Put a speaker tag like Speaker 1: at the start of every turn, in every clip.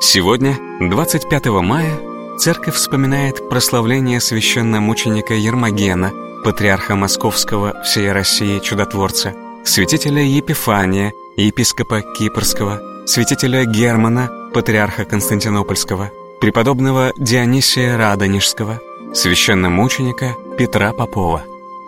Speaker 1: Сегодня, 25 мая, Церковь вспоминает прославление священномученика Ермогена, патриарха Московского всей России чудотворца, святителя Епифания, епископа Кипрского, святителя Германа, патриарха Константинопольского, преподобного Дионисия Радонежского, священномученика Петра Попова.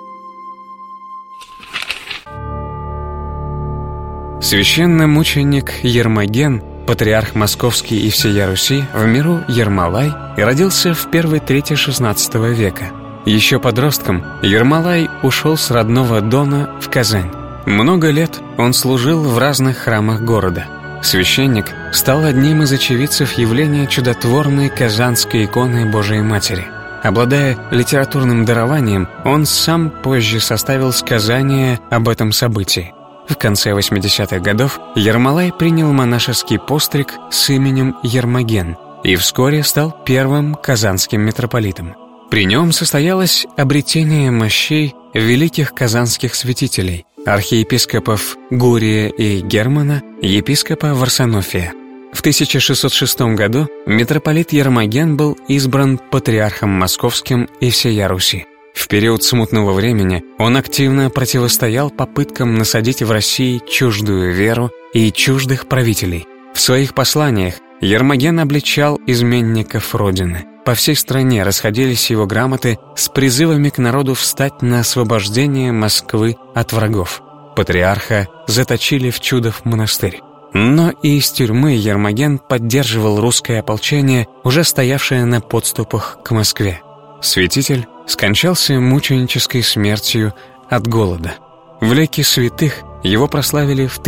Speaker 1: Священномученик Ермоген, патриарх Московский и всея Руси, в миру Ермолай, и родился в первой трети XVI века. Еще подростком Ермолай ушел с родного Дона в Казань. Много лет он служил в разных храмах города. Священник стал одним из очевидцев явления чудотворной казанской иконы Божией Матери. Обладая литературным дарованием, он сам позже составил сказание об этом событии. В конце 80-х годов Ермолай принял монашеский постриг с именем Ермоген и вскоре стал первым казанским митрополитом. При нем состоялось обретение мощей великих казанских святителей, архиепископов Гурия и Германа, епископа Варсонофия. В 1606 году митрополит Ермоген был избран патриархом Московским и всея Руси. В период смутного времени он активно противостоял попыткам насадить в России чуждую веру и чуждых правителей. В своих посланиях Ермоген обличал изменников Родины. По всей стране расходились его грамоты с призывами к народу встать на освобождение Москвы от врагов. Патриарха заточили в Чудов монастырь. Но и из тюрьмы Ермоген поддерживал русское ополчение, уже стоявшее на подступах к Москве. Святитель скончался мученической смертью от голода. В лике святых его прославили в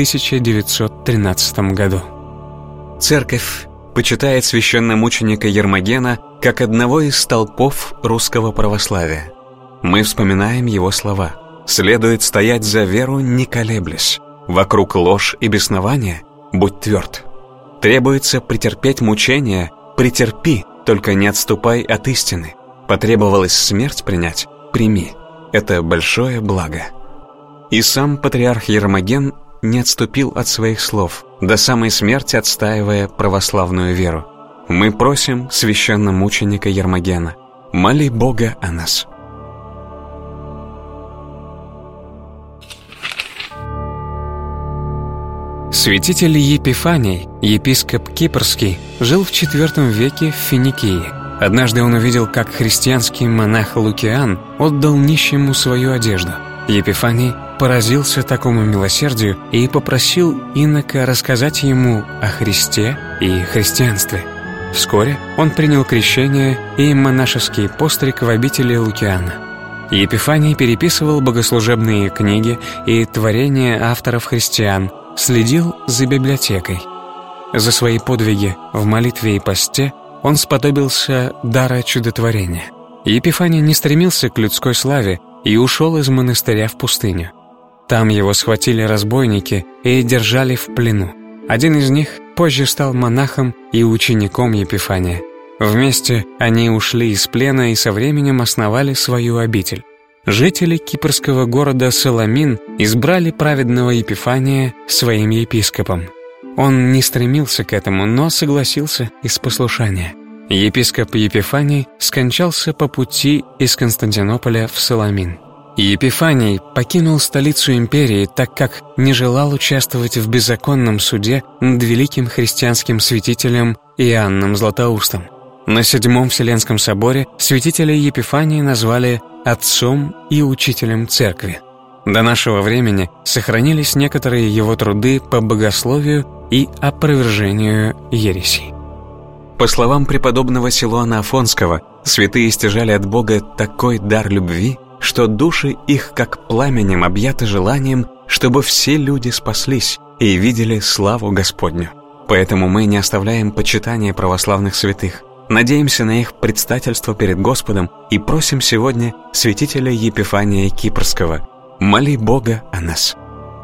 Speaker 1: 1913 году. Церковь почитает священномученика Ермогена как одного из столпов русского православия. Мы вспоминаем его слова: «Следует стоять за веру, не колеблясь. Вокруг ложь и беснование, будь тверд. Требуется претерпеть мучения, претерпи, только не отступай от истины. Потребовалось смерть принять, прими. Это большое благо». И сам патриарх Ермоген не отступил от своих слов, до самой смерти отстаивая православную веру. Мы просим священномученика Ермогена: моли Бога о нас. Святитель Епифаний, епископ Кипрский, жил в IV веке в Финикии. Однажды он увидел, как христианский монах Лукиан отдал нищему свою одежду. Епифаний поразился такому милосердию и попросил инока рассказать ему о Христе и христианстве. Вскоре он принял крещение и монашеский постриг в обители Лукиана. Епифаний переписывал богослужебные книги и творения авторов христиан, следил за библиотекой. За свои подвиги в молитве и посте он сподобился дара чудотворения. Епифаний не стремился к людской славе и ушел из монастыря в пустыню. Там его схватили разбойники и держали в плену. Один из них позже стал монахом и учеником Епифания. Вместе они ушли из плена и со временем основали свою обитель. Жители кипрского города Саламин избрали праведного Епифания своим епископом. Он не стремился к этому, но согласился из послушания. Епископ Епифаний скончался по пути из Константинополя в Саламин. Епифаний покинул столицу империи, так как не желал участвовать в беззаконном суде над великим христианским святителем Иоанном Златоустом. На Седьмом Вселенском соборе святителя Епифания назвали отцом и учителем церкви. До нашего времени сохранились некоторые его труды по богословию и опровержению ересей. По словам преподобного Силуана Афонского, святые стяжали от Бога такой дар любви, что души их как пламенем объяты желанием, чтобы все люди спаслись и видели славу Господню. Поэтому мы не оставляем почитания православных святых, надеемся на их предстательство перед Господом и просим сегодня святителя Епифания Кипрского: моли Бога о нас.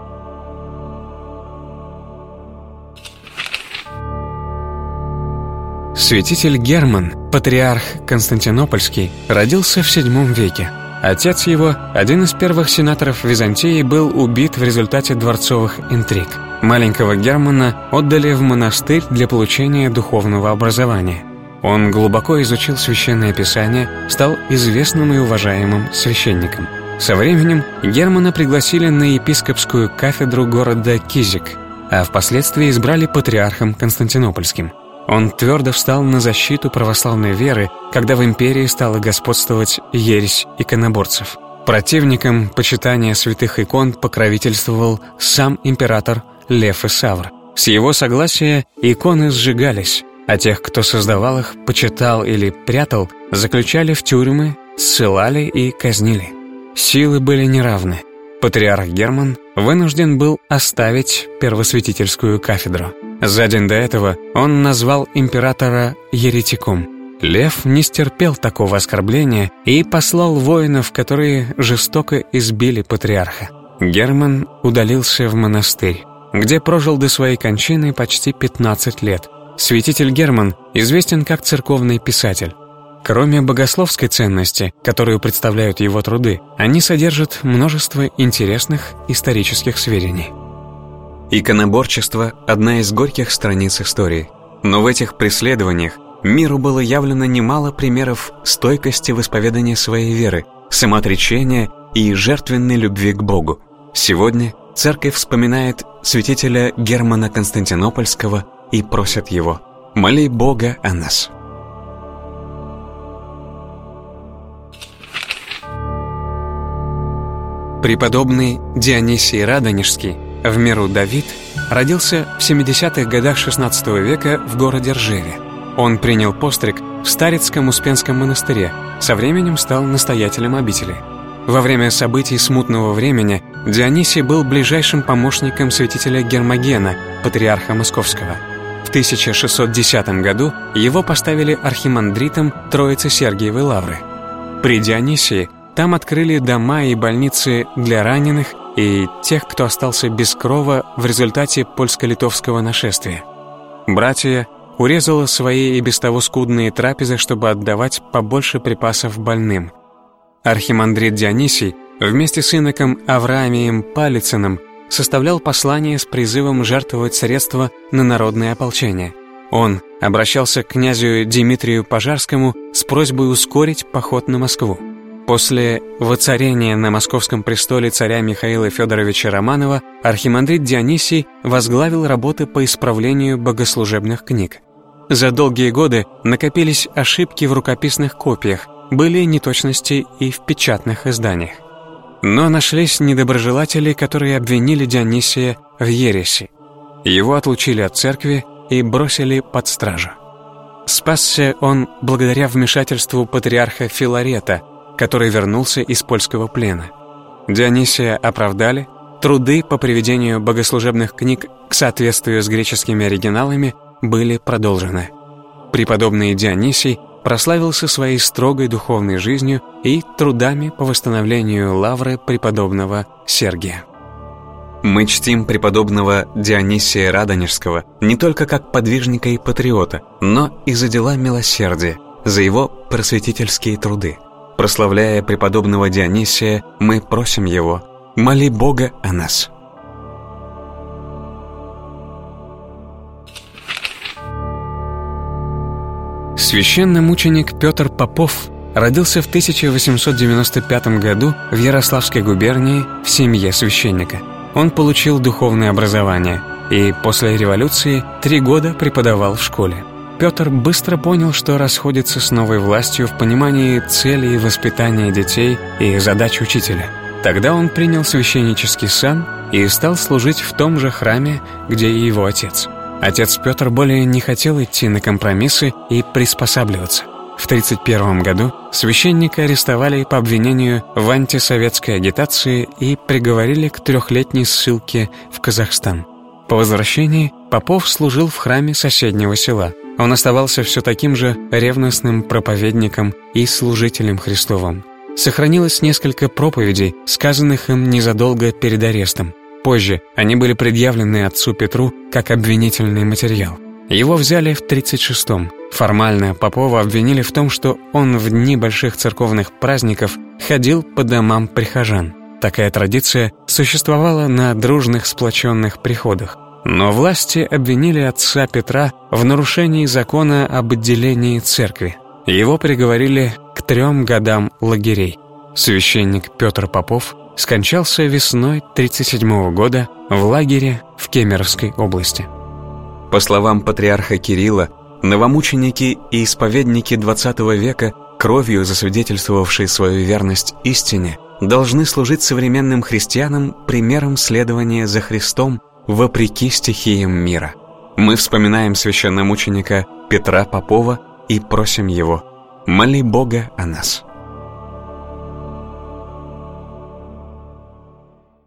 Speaker 1: Святитель Герман, патриарх Константинопольский, родился в VII веке. Отец его, один из первых сенаторов Византии, был убит в результате дворцовых интриг. Маленького Германа отдали в монастырь для получения духовного образования. Он глубоко изучил Священное Писание, стал известным и уважаемым священником. Со временем Германа пригласили на епископскую кафедру города Кизик, а впоследствии избрали патриархом Константинопольским. Он твердо встал на защиту православной веры, когда в империи стала господствовать ересь иконоборцев. Противникам почитания святых икон покровительствовал сам император Лев Исавр. С его согласия иконы сжигались, а тех, кто создавал их, почитал или прятал, заключали в тюрьмы, ссылали и казнили. Силы были неравны. Патриарх Герман вынужден был оставить первосвятительскую кафедру. За день до этого он назвал императора еретиком. Лев не стерпел такого оскорбления и послал воинов, которые жестоко избили патриарха. Герман удалился в монастырь, где прожил до своей кончины почти 15 лет. Святитель Герман известен как церковный писатель. Кроме богословской ценности, которую представляют его труды, они содержат множество интересных исторических сведений. Иконоборчество – одна из горьких страниц истории. Но в этих преследованиях миру было явлено немало примеров стойкости в исповедании своей веры, самоотречения и жертвенной любви к Богу. Сегодня церковь вспоминает святителя Германа Константинопольского и просит его: «Моли Бога о нас». Преподобный Дионисий Радонежский, в миру Давид, родился в 70-х годах XVI века в городе Ржеве. Он принял постриг в Старицком Успенском монастыре, со временем стал настоятелем обители. Во время событий смутного времени Дионисий был ближайшим помощником святителя Гермогена, патриарха Московского. В 1610 году его поставили архимандритом Троицы-Сергиевой лавры. При Дионисии там открыли дома и больницы для раненых и тех, кто остался без крова в результате польско-литовского нашествия. Братья урезала свои и без того скудные трапезы, чтобы отдавать побольше припасов больным. Архимандрит Дионисий вместе с иноком Авраамием Палицыным составлял послание с призывом жертвовать средства на народное ополчение. Он обращался к князю Дмитрию Пожарскому с просьбой ускорить поход на Москву. После воцарения на московском престоле царя Михаила Федоровича Романова архимандрит Дионисий возглавил работы по исправлению богослужебных книг. За долгие годы накопились ошибки в рукописных копиях, были неточности и в печатных изданиях. Но нашлись недоброжелатели, которые обвинили Дионисия в ереси. Его отлучили от церкви и бросили под стражу. Спасся он благодаря вмешательству патриарха Филарета, который вернулся из польского плена. Дионисия оправдали, труды по приведению богослужебных книг к соответствию с греческими оригиналами были продолжены. Преподобный Дионисий прославился своей строгой духовной жизнью и трудами по восстановлению лавры преподобного Сергия. Мы чтим преподобного Дионисия Радонежского не только как подвижника и патриота, но и за дела милосердия, за его просветительские труды. Прославляя преподобного Дионисия, мы просим его: «Моли Бога о нас». Священномученик Петр Попов родился в 1895 году в Ярославской губернии в семье священника. Он получил духовное образование и после революции 3 года преподавал в школе. Петр быстро понял, что расходится с новой властью в понимании целей воспитания детей и задач учителя. Тогда он принял священнический сан и стал служить в том же храме, где и его отец. Отец Петр более не хотел идти на компромиссы и приспосабливаться. В 1931 году священника арестовали по обвинению в антисоветской агитации и приговорили к 3-летней ссылке в Казахстан. По возвращении Попов служил в храме соседнего села. Он оставался все таким же ревностным проповедником и служителем Христовым. Сохранилось несколько проповедей, сказанных им незадолго перед арестом. Позже они были предъявлены отцу Петру как обвинительный материал. Его взяли в 1936-м. Формально Попова обвинили в том, что он в дни больших церковных праздников ходил по домам прихожан. Такая традиция существовала на дружных сплоченных приходах. Но власти обвинили отца Петра в нарушении закона об отделении церкви. Его приговорили к 3 годам лагерей. Священник Петр Попов скончался весной 1937 года в лагере в Кемеровской области.
Speaker 2: По словам патриарха Кирилла, новомученики и исповедники XX века, кровью засвидетельствовавшие свою верность истине, должны служить современным христианам примером следования за Христом вопреки стихиям мира. Мы вспоминаем священномученика Петра Попова и просим его: моли Бога о нас.